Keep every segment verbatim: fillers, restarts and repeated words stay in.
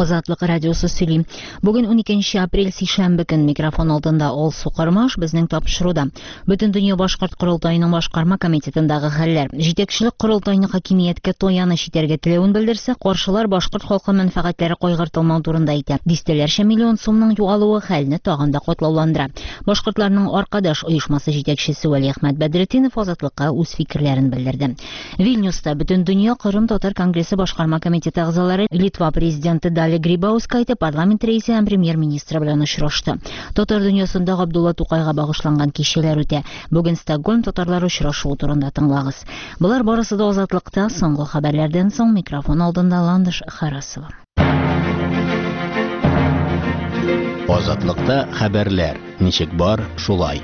Азатлык радиосы сөйлим. Бүген уникенче апрель сишәмбе көн микрофон алдында Ол Сукырмаш безнең тапшыруда. Бөтен дөнья башкорт курултайының башкарма комитетындагы хәлләр. Җитәкчелек курултайны хакимияткә тояны читәргә теләвен белдерсә, каршылар башкорт халкы мәнфәгатьләре кайгыртылмау турында әйтә. Дистәләрчә миллион сумның югалуы хәлне тагын да катлауландыра. Башкортларның аркадаш оешмасы җитәкчесе Вәли Әхмәт Бәдретдинов Азатлыкка үз фикерләрен белдерде. Вильнюста Бөтен дөнья Кырым татар конгрессы башкарма комитеты әгъзалары Литва президенты Дали Грибаускайте парламент рәисе һәм премьер-министры белән очрашты. Татар дөньясында Габдулла Тукайга багышланган кичәләр үтә. Бүген Стокгольм татарлары очрашуы турында тыңлагыз. Булар барысы да Азатлыкта. Соңгы хәбәрләрдән соң микрофон алдында Ландыш Харасова. Азатлыкта хәбәрләр. Ничек бар, шулай.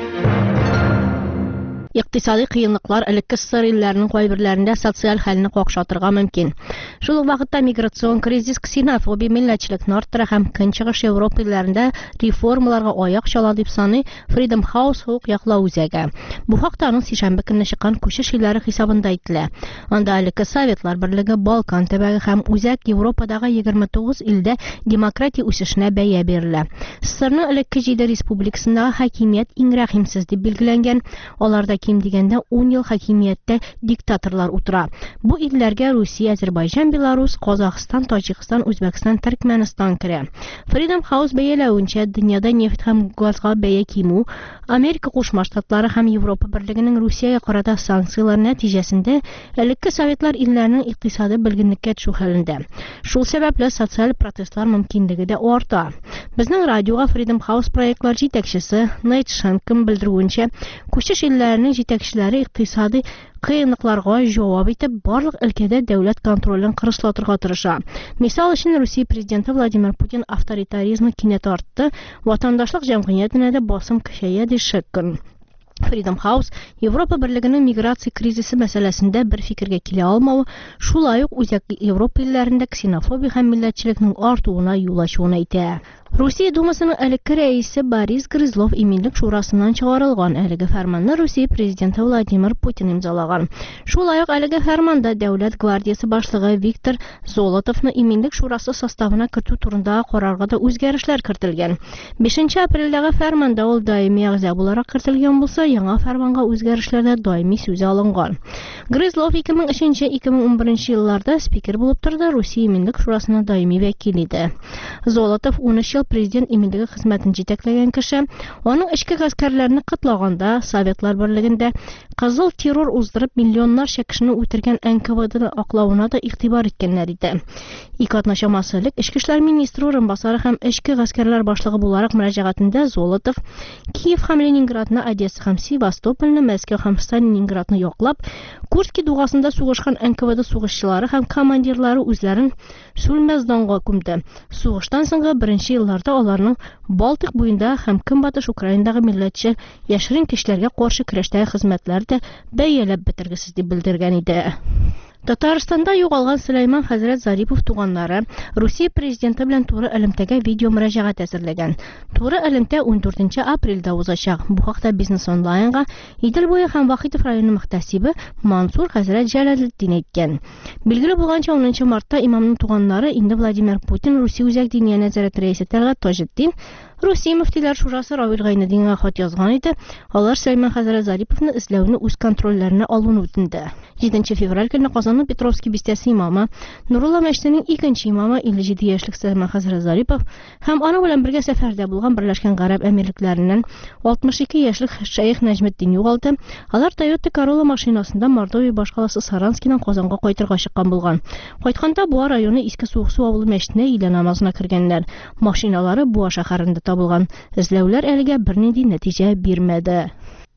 Иктисади кыенлыклар элекке СССР илләренең кайберләрендә социаль хәлне какшатырга мөмкин. Шул ук вакытта миграцион кризис, ксенофобия, милләтчелекне арттыра һәм Көнчыгыш Европа илләрендә реформаларга аяк чала дип саный Freedom House хук яклау үзәге. Бу хакта аның сишәмбе көнне чыккан күчеш илләре хисабында әйтелә. Анда элекке Советлар Берлеге, Балкан төбәге һәм үзәк Европадагы егерме тугыз илдә демократия үсешенә бәя бирелә. СССРның элекке җиде республикасындагы хакимият иң рәхимсез дип билгеләнгән. Аларда ким дигәндә ун ел хакимияттә диктаторлар утыра. Бу илләргә Русия, Азербайҗан, Беларус, Казакстан, Таҗикстан, Үзбәкстан, Төркмәнстан керә. Freedom House бәяләвенчә, дөньяда нефть һәм газга бәя кимү, Америка Кушма Штатлары һәм Европа Берлегенең Русиягә карата санкциялар нәтиҗәсендә элекке Советлар илләренең икътисады белгенлеккә төшү хәлендә. Шул сәбәпле социаль протестлар мөмкинлеге дә арта. Безнең радиога Freedom House проектлар җитәкчесе Нейт Шенкин белдерүенчә, күчеш илләренең җитәкчеләре икътисади кыенлыкларга җавап итеп барлык өлкәдә дәүләт контролен кырыслатырга тырыша. Мисал өчен, Русия президенты Владимир Путин авторитаризмны кинәт артты, ватандашлык җәмгыятенә дә басым көчәя ди Шенкин. Freedom House Европа Берлегенең миграция кризисы мәсьәләсендә бер фикергә килә алмавы, шулай ук үзәк Европа илләрендә ксенофобия һәм милләтчелекнең артуына юл ачуын әйтә. Русия Думасының элекке рәисе Борис Грызлов иминлек шурасыннан чыгарылган. Әлеге фәрманны Русия президенты Владимир Путин имзалаган. Шулай ук әлеге фәрманда Дәүләт гвардиясе башлыгы Виктор Золотовны иминлек шурасы составына кертү турында карарга да үзгәрешләр кертелгән. бишенче апрельдәге фәрманда ул даими әгъза буларак кертелгән булса, яңа фәрманга үзгәрешләрдә даими сүз алынган. Грызлов ике мең өченче - ике мең унберенче елларда спикер булып торды, Русия иминлек шурасына даими вәкил иде. Золотов унөч ел президент иминлеге хезмәтен җитәкләгән кеше. Аның эчке гаскәрләрне кытлаганда, Советлар Берлегендә кызыл террор уздырып миллионнарча кешене үтергән Н К В Д'ны аклауына да игътибар иткәннәр иде. Ике атна чамасы элек Эчке эшләр министры урынбасары һәм эчке гаскәрләр башлыгы буларак мөрәҗәгатендә Золотов Киев һәм Ленинградны, Одесса һәм Севастопольны, Мәскәү һәм Сталинградны яклап, Курск дугасында сугышкан Н К В Д сугышчылары һәм командирлары үзләрен сүлмәс данга күмде. Сугыштан соңгы беренче елларда аларның Балтик буенда һәм Көнбатыш Украинадагы милләтче яшерен кешеләргә каршы көрәштәге хезмәтләре дә бәяләп бетергесез дип белдергән иде. Татарстанда югалган Сөләйман хәзрәт Зарипов туганнары Русия президенты белән туры элемтәгә видео мөрәҗәгать әзерләгән. Туры элемтә ундүртенче апрельдә узачак. Бу хакта Бизнес онлайнга Идел буе һәм Вахитов районы мөхтәсибе Мансур хәзрәт Җәләлетдин әйткән. Билгеле булганча, унынчы мартта имамның туганнары инде Владимир Путин, Русия үзәк диния нәзарәте рәисе Тәлгат Таҗетдин, Русия мөфтиләр шурасы Равил Гайнетдинга хат язган иде. Алар Сөләйман хәзрәт Зариповны эзләүне үз контрольләренә алуны үтенде. җиденче февраль көнне Казанның Петровский бистәсе имамы, Нурулла мәчетенең икенче имамы илле җиде яшьлек Сөләйман хәзрәт Зарипов һәм аның белән бергә сәфәрдә булган Берләшкән Гарәп Әмирлекләреннән алтмыш ике яшьлек Шәйх Нәҗметдин югалды. Алар Toyota Corolla машинасында Мордовия башкаласы Саранскидан Казанга кайтырга чыккан булган. Кайтканда Буа районы Иске Сугсу авылы мәчетенә илә намазына кергәннәр. Машиналары Буа шәһәрендә табылган. Эзләүләр әлегә бернинди нәтиҗә бирмәде.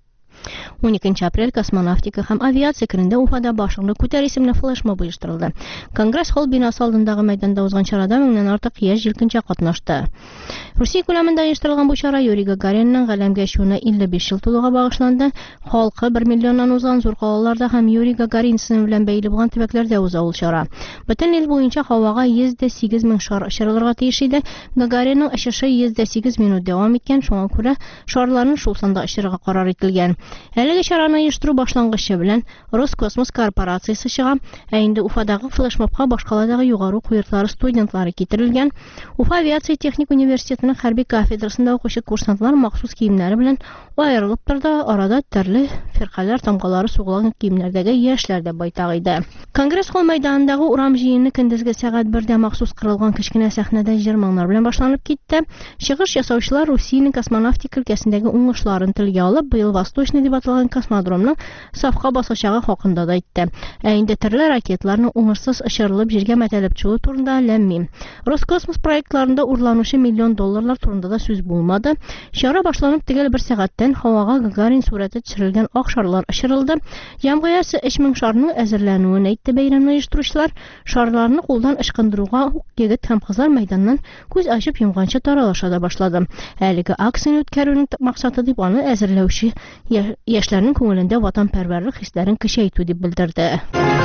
уникенче апрель космонавтика һәм авиация көнендә Уфада башыңны күтәр исемле флешмоб оештырылды. Конгресс-холл бинасы алдындагы мәйданда узган чарада меңнән артык яшь җилкенчә катнашты. Русия күләмендә оештырылган бу чара Юрий Гагаринның галәмгә чыгуына илле биш ел тулуга багышланды. Халкы бер миллионнан узган зур калаларда һәм Юрий Гагарин исеме белән бәйле булган төбәкләрдә уза ул чара. Бөтен ил буенча һавага йөз дә сигез мең шар очырылырга тиеш иде. Гагаринның очышы йөз дә сигез минут дәвам иткән, шуңа күрә шарларны шул санда очырырга карар ителгән. Әлеге чараны оештыру башлангычы белән Роскосмос корпорациясе чыга, ә инде Уфадагы флешмобка башкаладагы югары уку йортлары студентлары китерелгән. Уфа авиация техник университетының хәрби кафедрасында укучы курсантлар махсус киемнәре белән аерылып торды, арада төрле фиркалар тамгалары сугылган киемнәрдәге яшьләр дә байтак иде. Конгресс холл мәйданындагы урам җыены көндезге сәгать бердә махсус кырылган кечкенә сәхнәдә җыр-моңнар белән башланып китте. Чыгыш ясаучылар Русиянең космонавтика өлкәсендәге уңышларын телгә алып, быел Восточный дип аталган космодромның сафка басачагы хакында да әйтте. Ә инде төрле ракетларның уңышсыз очырылып җиргә мәтәлеп чыгуы турында ләммим. Роскосмос проектларында урланучы миллион долларлар турында да сүз булмады. Чара башланып төгәл бер сәгатьтән һавага Гагарин сурәте төшерелгән ак шарлар очырылды. Җәмгыятьсе өч мең шарның әзерләнүен әйтте бәйрәмне оештыручылар. Шарларны кулдан ычкындыруга ук егет һәм кызлар мәйданнан күз ачып йомганчы таралыша да башлады. Әлеге акцияны үткәрүнең максаты дип аны әзерләүче яшьләрнең күңелендә ватанпәрвәрлек хисләрен көчәйтү дип белдерде.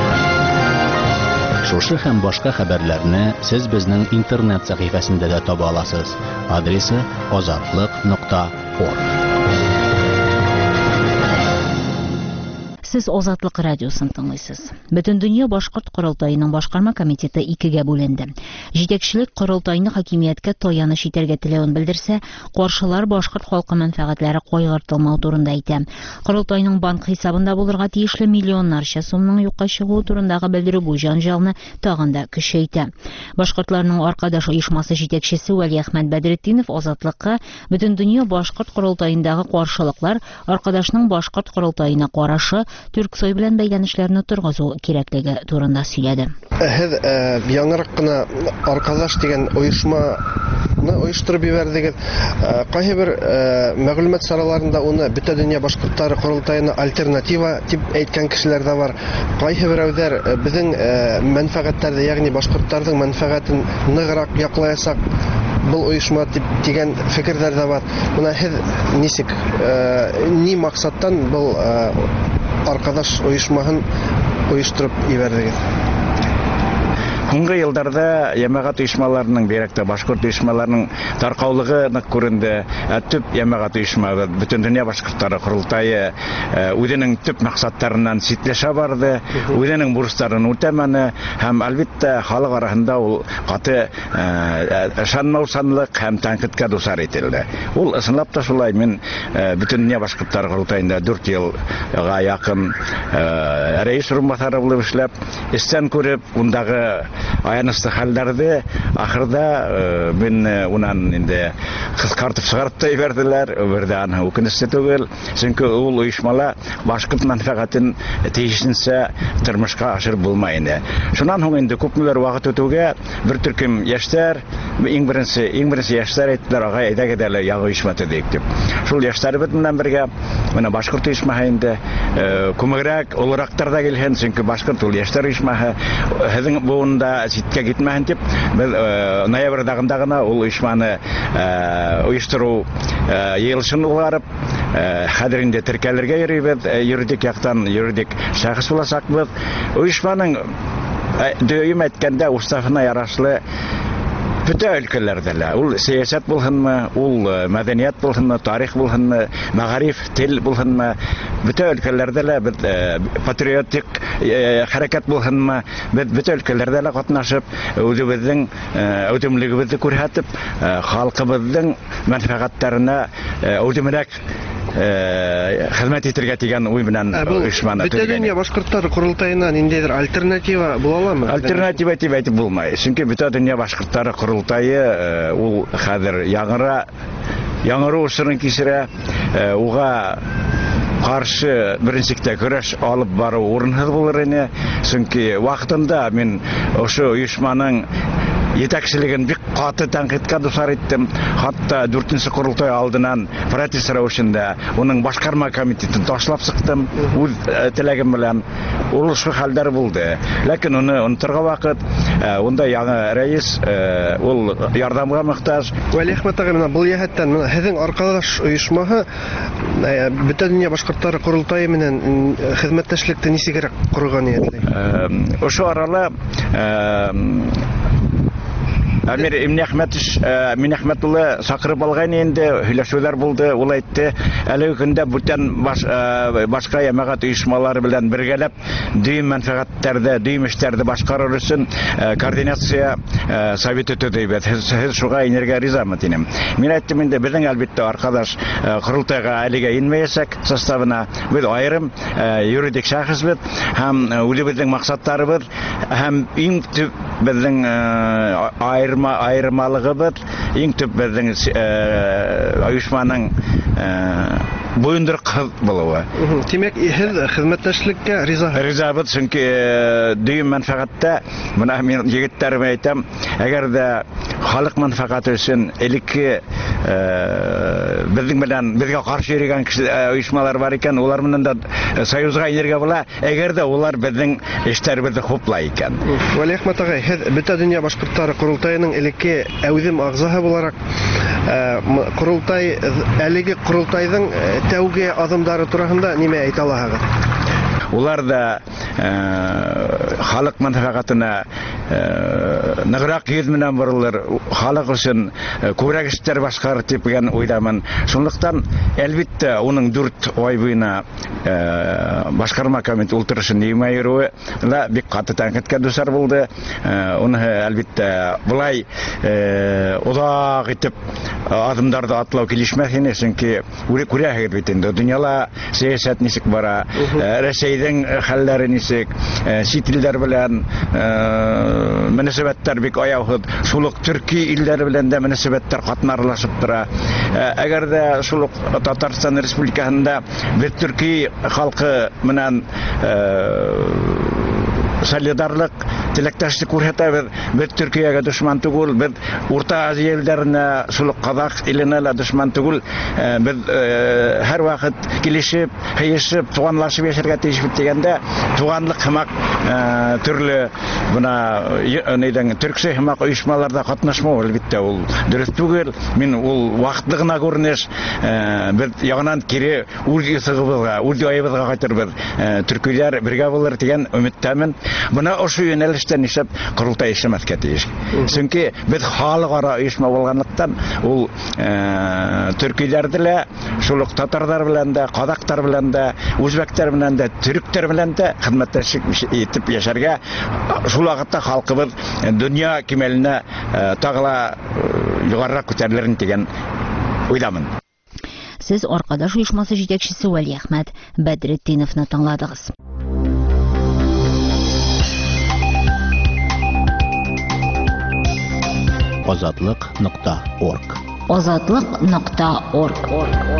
Шушы һәм башка хәбәрләрне сез безнең интернет сәхифәсендә дә таба аласыз. Адресы азатлык нокта орг. Сез Азатлык радиосын тыңлыйсыз. Бөтен дөнья башкорт корылтайының башкарма комитеты икегә бүленде. Җитәкчелек корылтайны хакимияткә таяныч итәргә теләвен белдерсә, каршылар башкорт халкы мәнфәгатьләре кайгыртылмау турында әйтә. Корылтайның банк хисабында булырга тиешле миллионнарча сумның юкка чыгуы турындагы белдерү бу җанҗалны тагын да көчәйтә. Башкортларның аркадаш оешмасы җитәкчесе Вәли Әхмәт Бәдретдинов Азатлыкка бөтен дөнья башкорт корылтайындагы каршылыклар аркадашның башкорт корылтайына карашы Түрксой белән бәйләнешләрне торгызу кирәклеге турында сөйләде. Һез яңарак кына аркадаш дигән оешманы оештырып ебәрдегез. Кайһы бер мәгълүмат сараларында уны бөтен дөнья башкортлары корылтайына альтернатива дип әйткән кешеләр дә бар. Кайһы берәүләр безнең мәнфәгатьләрдә, ягъни башкортларның мәнфәгатен ныграк яклаясак бұл оешма дигән фикерләр дә бар. Буна һез нисек, ни максаттан бұл аркадаш оешмаһын оештырып ебәрдегез? Соңгы елларда ямагат оешмаларының, бирәктә башкорт оешмаларының таркаулыгы нык күренде. Төп ямагат оешма бөтен дөнья башкортлары корылтайы үзенең төп максаттарыннан ситләшә барды, үзенең бурычларын үтәмәне һәм әлбәттә халык арасында ул каты ышанмаусанлык һәм тәнкыйтькә дусар ителде. Ул ысынлап та шулай. Мин бөтен дөнья башкортлары корылтайында дүрт елга якын рәис урынбасары булып эшләп, истән күреп, ундагы аянысты хәлләрде ахырда мен унан инде кыскартып чыгарып та ибәрделәр. Бердән үкенечле түгел, чөнки ул оешмала башкорт мәнфәгатен тиешенчә тормышка ашырып булмай инде. Шуннан соң инде күпмеләр вакыт үтүгә бер төркем яшьләр, иң беренче иң беренче яшьләр әйттеләр, ага әйдәгә дә яңа оешма төзик дип. Шул яшьләр белән бергә менә башкорт оешмаһы инде күмегрәк, олырактар да килгән, чөнки башкорт ул яшьләр оешмаһы һеҙнең буында ситкә китмәһен дип, без ноябрьдә гына ул оешманы оештыру йылышын угарып, хәзер инде теркәлергә йөрибез, юридик яктан юридик шәхес буласакбыз. Оешманың дөйем әйткәндә уставына ярашлы bütün ülkelerde, ul siyaset bulunma, ul medeniyet bulunma, tarih bulunma, mağarif, dil bulunma, bütün ülkelerde patriotik hareket bulunma, bütün ülkelerde katnaşıp, özümüzün özümlüğümüzü күрһәтеп, халкыбызның мәнфәгатьләренә özümрәк хезмәт итәргә дигән уй белән оешманы төзегән. Бөтен дөнья башкортлары корылтайына ниндидер альтернатива була аламы? Альтернатива дип әйтеп булмай. Чөнки бөтен дөнья башкортлары корылтайы ул хәзер яңара яңару усырын кисерә, уга каршы беренчектә көрәш алып бару урынсыз булыр иде. Чөнки вакытында мин ошо оешманың yetakçiliğin bir katı tənqidkə dusar etdim. Hatta dördüncü kurultay aldığından protes rəvişində onun başqarma komitetini taşlap sıxdım. Öz tiləgim bilən oluşu hallar buldu. Lakin onu unuturğa vaqt onda yanı rəis ol yardımğa muhtaç. Vəli Əhməd ağa, бұл yəhətdən sizin arkadaş uyuşmağı bütün dünya başqortlары kurultayı menən xizmətdaşlıqda nisigerək qurğan edildi? Oşu arala Амир Имнәхмәтиш Минәхмәтулла сакырып алган инде, һөйләшүләр булды, ул әйтте, әлеге көндә бүтән баш, башка җәмәгать оешмалары белән бергәләп дөйм мәнфәгатьләрдә, дөйм эшләрдә башкарыр өчен координация советы төзебез. Һез шуга инергә ризамы динем. Мин әйттем инде, безнең әлбәттә аркадаш курултайга әлегә инмәячәк составына. Без аерым юридик шәхесбез һәм үзебезнең максатларыбыз һәм иң төп безнең айырма айырмалыгыбыз, иң төп безнең оешманың буйындырык булуы. Тимәк, һез хезмәттәшлеккә риза. Ризабыз, чөнки дөйм мәнфәгатьтә, менә мин егетләремә әйтәм, әгәр дә халык мәнфәгате өчен элекке безнең белән безгә каршы йөргән оешмалар бар икән, улар менән дә союзга инергә була, әгәр дә улар безнең эшләребезне хуплай икән. Вәли Әхмәт агай, һез Бөтен дөнья башкортлары курултайының элекке әүзем агзаһы буларак, курултай әлеге курултайның тәүге адымдары турында нимә әйтә аласыгыз? Улар да халык мәнфәгатенә ныграк йөз менән борылыр, халык өчен күбрәк эшләр башкарыр дигән уйдамын. Шунлыктан әлбәттә уның дүрт ай буена башкарма комитеты ултырышын нимә йөрүе ла бик каты тәнкыйтькә дусар булды. Уны әлбәттә булай узак итеп адымдарды атлау килешмәсен, чөнки күрәһегез бит инде дөньяла сәясәт ничек бара, Рәсәйдең хәлләре ничек, чит илләр белән мөнәсәбәтләр бик аяусыз, шул ук төрки илләре белән дә мөнәсәбәтләр катнарлашып тора. Әгәр дә шул ук Татарстан Республикасында без төрки халкы менән солидарлык, теләктәшлек күрсәтәбез. Без Төркиягә дошман түгел, без Урта Азия илләренә, шул ук Казак иленә дә дошман түгел. Без һәр вакыт килешеп, һәйешеп, туганлашып яшәргә тиешбез дигәндә, туганлык һәмәк төрле буна нидән төркчә һәмәк оешмаларда катнашмау әлбәттә ул дөрес түгел. Мин ул вакытлы гына күренеш, без ягынан кире үз исегебезгә, үз яйыбызга кайтырбыз. Төркиләр бергә булыр дигән өметтәмен. Буна ошо юнәлештән ишеп курултай эшләмәскә тиеш. Чөнки без халыкара оешма булганлыктан, ул төркиләрдә лә, шул ук татарлар белән дә, казактар белән дә, үзбәктәр белән дә, төректәр белән дә хезмәттәшлек итеп яшәргә, шул вакытта халкыбыз дөнья кимәленә тагыла югарырак күтәрелер дигән уйдамын. Сез Аркадаш оешмасы җитәкчесе Вәли Әхмәт Бәдретдиновны тыңладыгыз. Азатлык нокта орг. Азатлык нокта орг.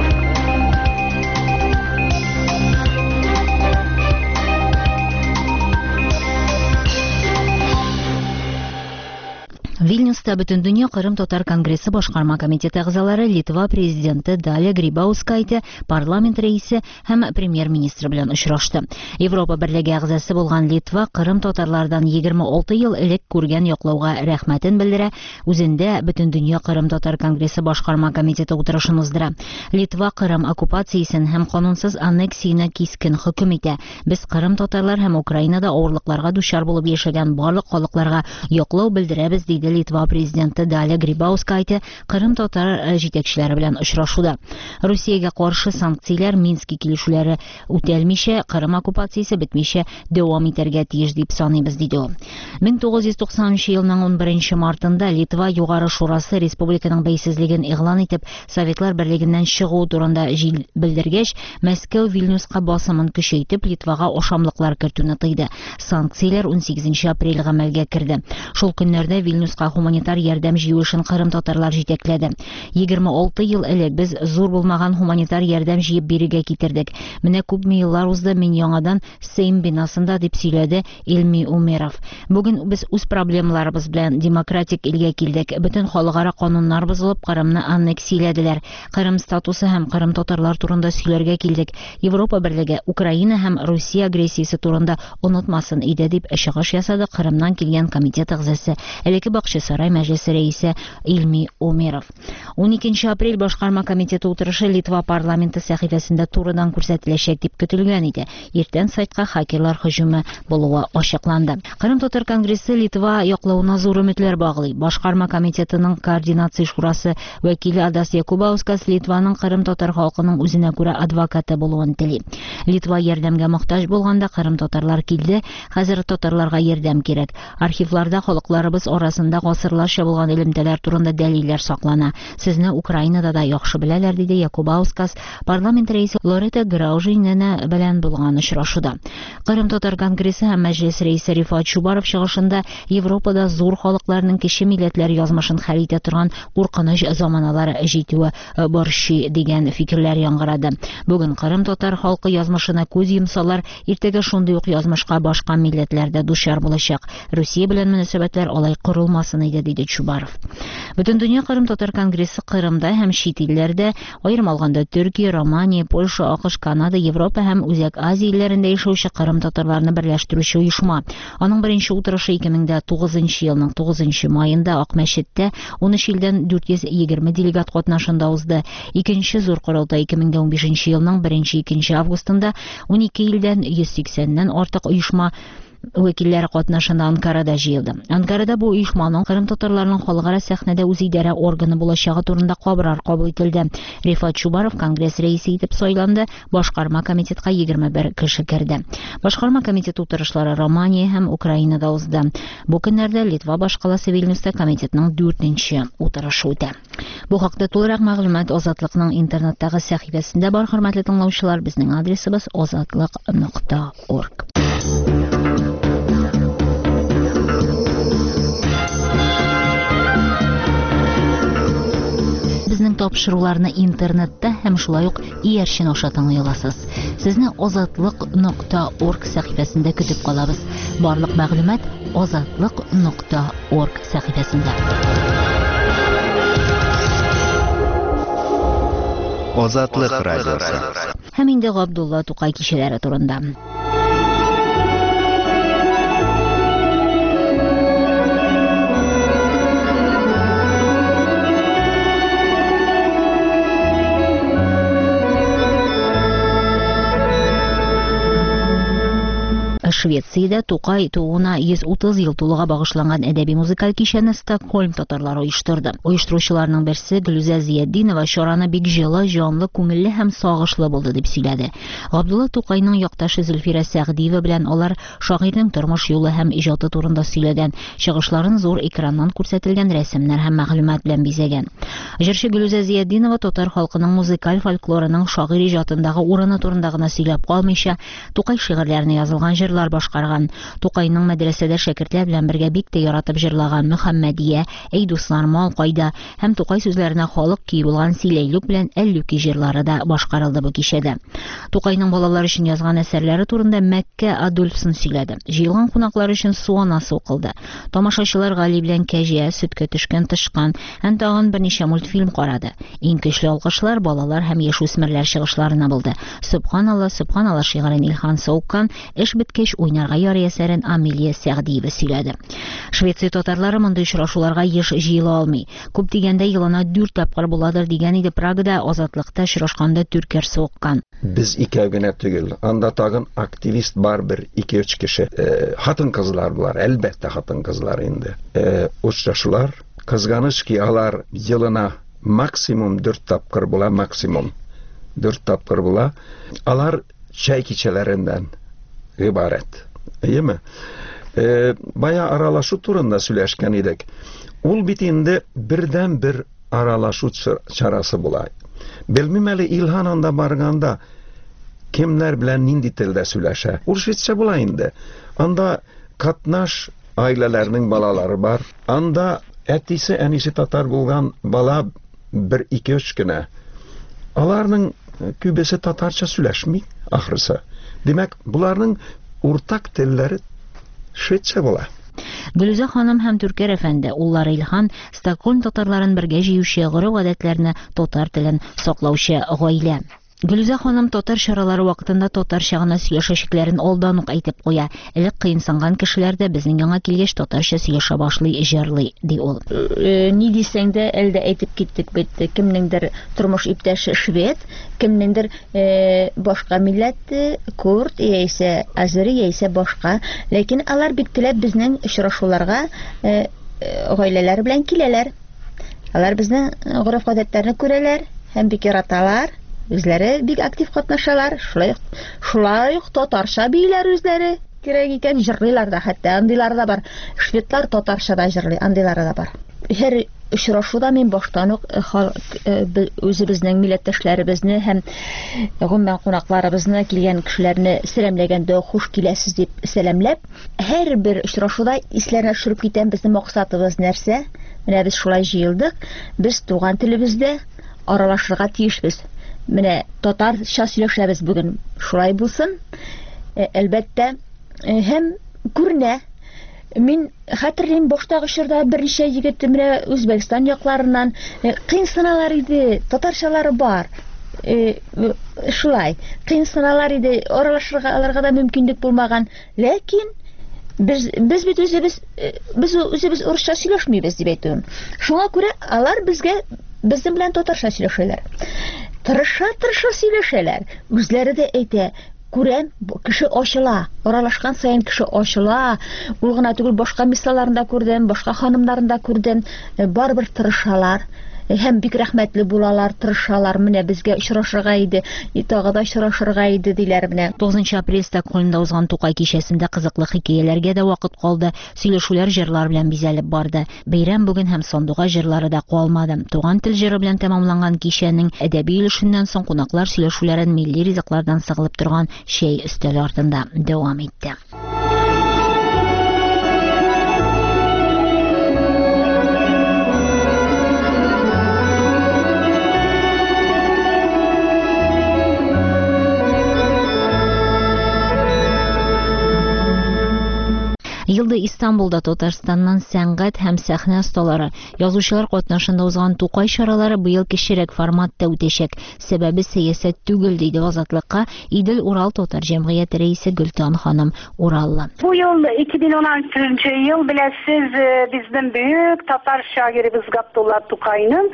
Вильнюста Бөтендөнья Кырым Татар Конгрессы башкарма комитеты әгъзалары Литва президенты Даля Грибаускайте, парламент рәисе һәм премьер-министры белән очрашты. Европа берлеге әгъзасы булган Литва Кырым татарлардан егерме алты ел элек күргән яклауга рәхмәтен белдерә, үзендә Бөтендөнья Кырым Татар Конгрессы башкарма комитеты утырышын уздыра. Литва Кырым оккупациясен һәм канунсыз аннексияны кискен хөкем итә. Без Кырым татарлар һәм Украинада авырлыкларга дучар булып яшәгән барлык халыкларга яклау белдерәбез, диде Литва президенты Даля Грибаускайте Кырым татар җитәкчеләре белән очрашуда. Русиягә каршы санкцияләр Минск килешүләре үтәлмичә, Кырым оккупациясе бетмичә дәвам итәргә тиеш дип саныйбыз, диде ул. мең тугыз йөз туксанынчы елның унберенче мартында Литва Югары Шурасы республиканың бәйсезлеген игълан итеп, Советлар берлегеннән чыгу турында җил белдергәч, Мәскәү Вильнюска басымын көчәйтеп, Литвага ашамлыклар кертүне тыйды. Санкцияләр унсигезенче апрель гамәлгә керде. Шул көннәрдә Вильнюска гуманитар ярдәм җыюышын Кырым татарлар җитәкләде. егерме алты ел элек без зур булмаган гуманитар ярдәм җыеп бирергә китердек. Менә күпме еллар узды, мин яңадан Сейм бинасында, дип сөйләде Илми Умеров. Бүген без үз проблемаларыбыз белән демократик илгә килдек. Бөтен халыкара кануннар бозылып, Кырымны аннексияләделәр. Кырым статусы һәм Кырым татарлар турында сөйләргә килдек. Европа берлеге Украина һәм Русия агрессиясе турында онытмасын иде, дип чыгыш ясады Кырымнан килгән комитет әгъзасы. Элекке бакча Җырчы сарай мәҗлесе рәисе Илми Умеров. он икенче апрель башкарма комитеты утырышы Литва парламенты сәхифәсендә турыдан күрсәтеләчәк дип көтелгән иде. Иртән сайтка хакерлар һөҗүме булуы ачыкланды. Кырым татар конгрессы Литва яклауына зур өметләр баглый. Башкарма комитетының координация шурасы вәкиле Адас Якубаускас Литваның Кырым татар халкының үзенә күрә адвокаты булуын тели. Литва ярдәмгә мохтаҗ булганда Кырым татарлар килде, хәзер татарларга ярдәм кирәк. Архивларда халыкларыбыз арасында гасырларча булган элемтәләр турында дәлилләр саклана. Сезне Украинада да яхшы беләләр, диде Якубаускас парламент рәисе Лорета Граужинина белән булган очрашуда. Кырым татар конгрессы һәм мәҗлес рәисе Рифат Чубаров чыгышында Европада зур халыкларның кече милләтләр язмышын хәл итә торган куркыныч заманалар җитүе борчый дигән фикерләр яңгырады. Бүген Кырым татар халкы язмышына күз йомсалар, иртәгә шундый ук язмышка башка милләтләрдә дучар булачак. Русия белән мөнәсәбәтләр алай корылмасын иде, диде Чубаров. Бөтен дөнья Кырым татар конгрессы Кырымда һәм чит илләрдә, аерым алганда Төркия, Романия, Польша, АКШ, Канада, Европа һәм Үзәк Азия илләрендә яшәүче кырым татарларны берләштерүче оешма. Аның беренче утырышы ике мең тугызынчы елның тугызынчы маенда Акмәчеттә ун өч илдән дүрт йөз егерме делегат катнашында узды. Икенче зур корылтай ике мең унбишенче елның беренче-икенче августында ун ике илдән йөз сиксәннән артык оешма вәкилләре катнашында Анкарада җыелды. Анкарада бу оешманың Кырым татарларының халыкара сәхнәдә үз идарә органы булачагы турында кабарар кабул ителде. Рифат Чубаров конгресс рәисе итеп сайланды. Башкарма комитетка егерме бер кеше керде. Башкарма комитеты утырышлары Романия һәм Украинада узды. Бу көннәрдә Литва башкаласы Вильнюста комитетның дүртенче утырышы үтә. Бу хакта тулырак мәгълүмат Азатлыкның интернеттагы сәхифәсендә бар, хөрмәтле тыңлаучылар. Безнең адресыбыз азатлык нокта орг. Безнең тапшыруларны интернетта һәм шулай ук иярчен аша тыңлый аласыз. Сезне азатлык нокта орг сәхифәсендә көтеп калабыз. Барлык мәгълүмат азатлык нокта орг сәхифәсендә. Азатлык радиосы. Һәм инде Габдулла Тукай кичәләре турында. Швециядә Тукай тууына йөз утыз ел тулуга багышланган әдәби музыкаль кичәне Стокгольм татарлары оештырды. Оештыручыларның берсе Гөлүзә Зиятдинова чараны бик җылы, җанлы, күңелле һәм сагышлы булды дип сөйләде. Габдулла Тукайның якташы Зөлфирә Сәгъдиева белән алар шагыйрьнең тормыш юлы һәм иҗаты турында сөйләгән, чыгышларын зур экраннан күрсәтелгән рәсемнәр һәм мәгълүмат белән бизәгән. Җырчы Гөлүзә Зиятдинова татар халкының музыкаль фольклорының шагыйрь иҗатындагы урыны турында гына сөйләп калмыйча, Тукай шигырьләренә язылган җырлар башкарган. Тукайның мәдрәсәдә шәкертләр белән бергә бик тә яратып җырлаган Мөхәммәдия, Әй дуслар, мал кайда һәм Тукай сүзләренә халык көй булган Силәйлүк белән Әллүки җырлары да башкарылды бу кичәдә. Тукайның балалар өчен язган әсәрләре турында Мәккә Адольфсон сөйләде. Җыелган кунаклар өчен суанасы укылды. Тамашачылар Гали белән Кәҗә, Сөткә төшкән тышкан һәм тагын берничә мультфильм карады. Иң көчле алкышлар балалар һәм яшүсмерләр чыгышларына булды. Субханалла, Субханалла шигырен Илхан Сауккан, эш беткәч уйнарга ярый әсәрен Амилия Сәгъдиева сөйләде. Швеция татарлары мондый очрашуларга еш җыела алмый. Күп дигәндә елына дүрт тапкыр буладыр дигән иде Прагада азатлыкта очрашканда Түркер Сауккан. Без икәү генә түгел. Анда тагын активист бар бер ике-өч кеше. Э, хатын кызлар булар, әлбәттә хатын кызлар инде. Э, очрашулар кызганыч ки алар елына максимум дүрт тапкыр була, максимум дүрт тапкыр була. Алар чәй кичәләреннән гыйбарәт. Әйеме? Э, бая аралашу турында сөйләшкән идек. Ул бит инде бердән бер аралашу чарасы була. Белмим әле Илхан анда барганда кемнәр белән нинди телдә сөйләшә. Ул шведчә була инде. Анда катнаш аиләләрнең балалары бар. Анда әтисе, әнисе татар булган бала бер ике-өч кенә. Аларның күбесе татарча сөйләшми, ахрысы. Демәк, буларның уртак телләре шведчә була. Гөлүзә ханым һәм Түркер әфәнде, уллары Илхан Стокгольм татарларын бергә җыючы, гореф-гадәтләрне, татар телен саклаучы гаилә. Гөлүзә ханым татар чаралары вакытында татарча гына сөйләшәчәкләрен алдан ук әйтеп куя. Элек кыенсанган кешеләр дә безнең яңа килгәч татарча сөйләшә башлый, җырлый, ди ул. Ни дисәң дә, әлдә әйтеп киттек бит, кемнеңдер тормыш иптәше швед, кемнеңдер башка милләте, курд, яисә азери, яисә башка. Ләкин алар бик теләп безнең очрашуларга гаиләләре белән киләләр. Алар безнең гореф-гадәтләрне күрәләр һәм бик яраталар. Үзләре бик актив катнашалар. Шулай шулай татарча бийләр үзләре кирәк икән, җырлыйлар да, хәтта андыйлар да бар. Шведлар татарча да җырлый, андыйлары да бар. Һәр очрашуда мин баштан ук үзебезнең милләттәшләребезне һәм гомумән кунакларыбызны, килгән кешеләрне сәламләгәндә хуш киләсез дип сәламләп, һәр бер очрашуда исләренә төшереп китәм, безнең максатыбыз нәрсә? Менә без шулай җыелдык, без туган телебездә аралашырга тиешбез. Менә татарча сөйләшәбез бүген. Шулай булсын. Әлбәттә, һәм күренә. Мин хәтерлим, баштагы чорда берничә егет менә Үзбәкстан якларыннан кыйнсыналар иде, татарчалары бар. Шулай, кыйнсыналар иде, аралашырга аларга да мөмкинлек булмаган. Ләкин без без бит үзебез без үзебез урысча сөйләшмибез дип әйтәм. Шуңа күрә алар безгә безнең белән татарча сөйләшәләр. Тырыша-тырыша сөйләшәләр. Үзләре дә әйтә, күрәм, кеше ачыла, аралашкан саен кеше ачыла. Ул гына түгел, башка мисалларында күрдем, башка ханымнарында күрдем, барыбер тырышалар. Һәм бик рәхмәтле булалар, тырышалар, менә безгә очрашырга иде, тагы да очрашырга иде диләр менә. тугызынчы апрель Стокгольмда узган Тукай кичәсендә кызыклы хикәяләргә дә вакыт калды. Сөйләшүләр җырлар белән бизәлеп барды. Бәйрәм бүген һәм Сандугач җырлары да калмады. Туган тел җыры белән тәмамланган кичәнең әдәби өлешеннән соң кунаклар сөйләшүләрен милли ризыклардан сыгылып торган чәй өстәле артында дәвам итте. Елда Истанбулда Татарстаннан сәнгать һәм сәхнә осталары, язучылар катнашында узган Тукай чаралары быел кечерәк форматта үтәчәк. Сәбәбе сәясәт түгел, диде Азатлыкка Идел Урал татар җәмгыяте рәисе Гөлтан ханым Ураллы. Бу ел ике мең уналтынчы ел, беләсез, безнең бөек татар шагыйребез Габдулла Тукайның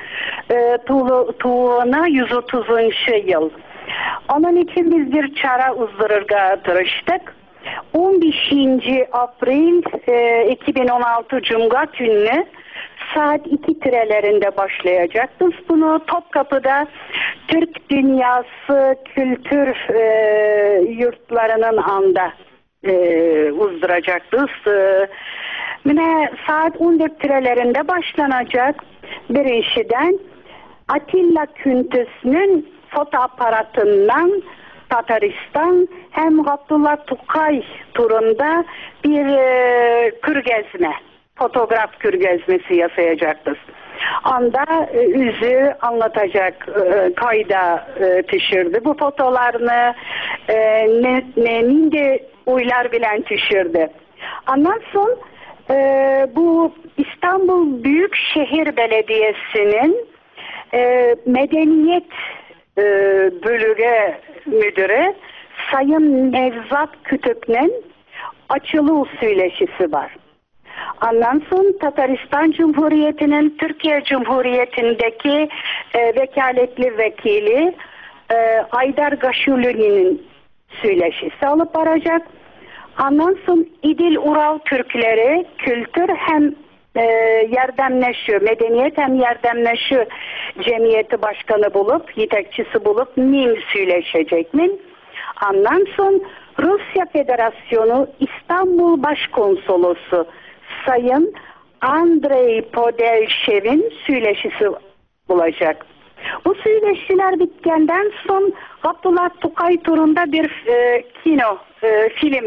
тууына йөз утызынчы ел. Onun için biz bir çara uzdururga tırıştık. on beşinci April iki bin on altı Cuma günü saat iki tirelerinde başlayacak. Biz bunu Topkapı'da Türk Dünyası Kültür e, Yurtlarının anda e, uzduracağız. E, yine saat on dört tirelerinde başlanacak. Birinciden Atilla Küntüs'ünün fotoaparatından Tataristan hem Abdullah Tukay turunda bir e, kürgezme, fotoğraf kürgezmesi yasayacaktır. Anda e, yüzü anlatacak e, kayda e, düşürdü. Bu fotolarını e, ne, ne ninde uylar bilen düşürdü. Ondan sonra e, bu İstanbul Büyükşehir Belediyesi'nin e, medeniyet e, bölüge müdürü Sayın Nevzat Kütük'ün açılı söyleşisi var. Ondan sonra Tataristan Cumhuriyeti'nin Türkiye Cumhuriyeti'ndeki e, vekaletli vekili e, Aydar Gaşuluni'nin söyleşisi alıp varacak. Ondan sonra İdil Ural Türkleri Kültür hem e, Yardımlaşıyor, Medeniyet hem Yardımlaşıyor Cemiyeti Başkanı bulup, yetekçisi bulup mim söyleşecek mi? Ondan sonra Rusya Federasyonu İstanbul Başkonsolosu Sayın Andrei Podelshev'in söyleşisi olacak. Bu söyleşiler bitkenden son Abdullah Tukay turunda bir e, kino, e, film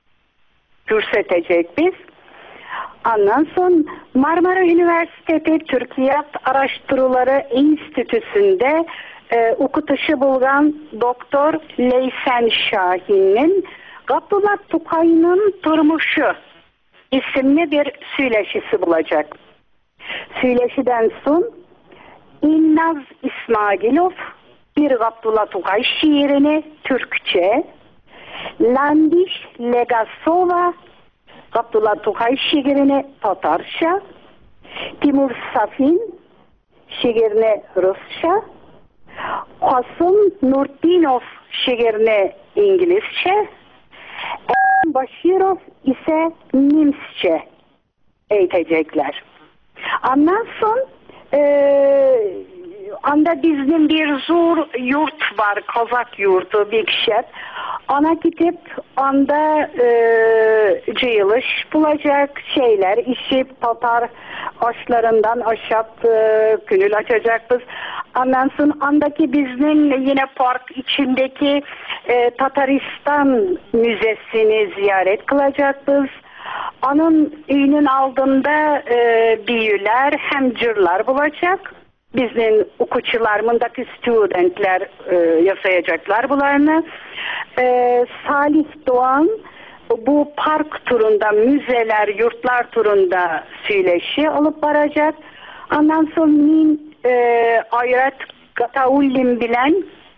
görsetecek biz. Ondan sonra Marmara Üniversitesi Türkiye Araştırmaları Enstitüsü'nde e, okutuşu bulgan Doktor Leysen Şahin'in Abdullah Tukay'ın Turmuşu isimli bir söyleşisi bulacak. Söyleşiden son İlnaz İsmailov bir Gabdullah Tugay şiirini Türkçe, Landiş Legasova Gabdullah Tugay şiirini Tatarca, Timur Safin şiirini Rusça, Kasım Nurtinov şiirini İngilizce, Emin Başirov ise Nimsçe eğitecekler. Ondan sonra e, anda bizim bir zor yurt var, Kazak yurtu, bir kişi. Ona gidip anda e, cıyılış bulacak şeyler, işip Tatar aşlarından aşağı e, gönül açacak biz. Ondan sonra andaki bizim yine park içindeki e, Tataristan Müzesi'ni ziyaret kılacak biz. Onun evinin aldığında e, büyüler hem cırlar bulacak. Bizim okuçularımındaki studentler e, yaşayacaklar bularını. E, Salih Doğan bu park turunda, müzeler, yurtlar turunda söyleşi alıp varacak. Ondan sonra min e, Ayrat Gataullim bilen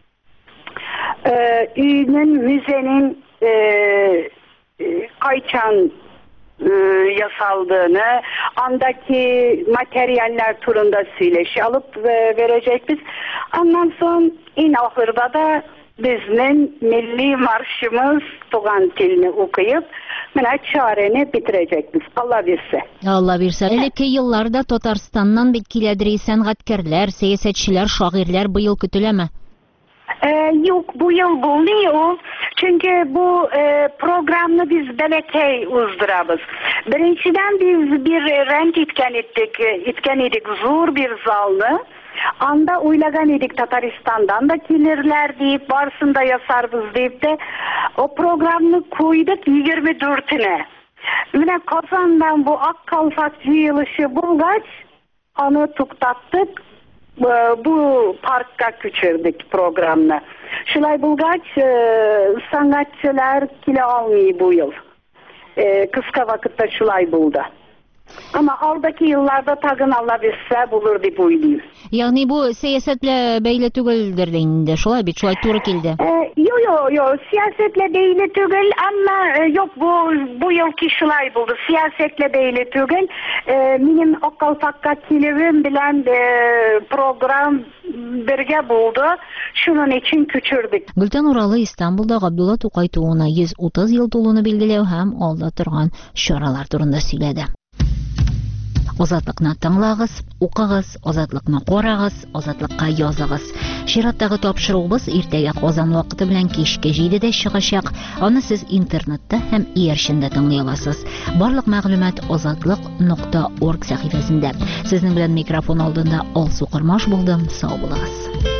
e, üyünün, müzenin e, e, kayçan e, yasaldığını, andaki materyaller turunda söyleşi alıp e, verecek biz. Ondan sonra en ahırda da bizim milli marşımız Tugan dilini okuyup mene çareni bitirecek biz. Allah bilse. Allah bilse. Eski yıllarda Tatarstan'dan bitkilediri sanatkarlar, siyasetçiler, şairler bu yıl kütüleme. Ee, yok bu yıl bulunuyor. Çünkü bu e, programını biz belekey uzdurabız. Birinciden biz bir rent itken ettik, itken edik zor bir zallı. Anda uylagan edik Tataristan'dan da gelirler deyip varsında yasarbız deyip de o programını koyduk yirmi dörtüne. Yine Kazan'dan bu Akkalfak yığılışı bulgaç onu tuktattık. Bu parkka küçürdük programını. Şulay bulgaç e, sanatçılar kilo almayı bu yıl. E, kıska vakitte şulay buldu. Ama aldaki yıllarda tagın Allah bilse bulur diye buydum. Yani bu siyasetle beyle tügüldür deyinde. Şulay bir şulay turu kildi. Ee, yo yo yo siyasetle beyle tügül ama e, yok bu bu yılki şulay buldu. Siyasetle beyle tügül. E, benim Akkalfakka kilivim bilen e, program birge buldu. Şunun için küçürdük. Gülten Uralı İstanbul'da Gabdullah Tugay tuğuna yüz otuz yıl dolunu bildilev hem alda turgan şoralar turunda söyledi. Ozatlıqna tыңлағыз, оқығыз, ozatlıqna qorағыз, ozatlıqqa yazығыз. Şirattағы тапшыруыбыз иртәгә Казан вакыты белән кичке җидедә чыгачак. Аны сез интернетта һәм иярчендә тыңлый аласыз. Барлык мәгълүмат озатлык нокта орг сәхифәсендә. Сезнең белән микрофон алдында Алсу Кырмаш булдым. Сау булыгыз.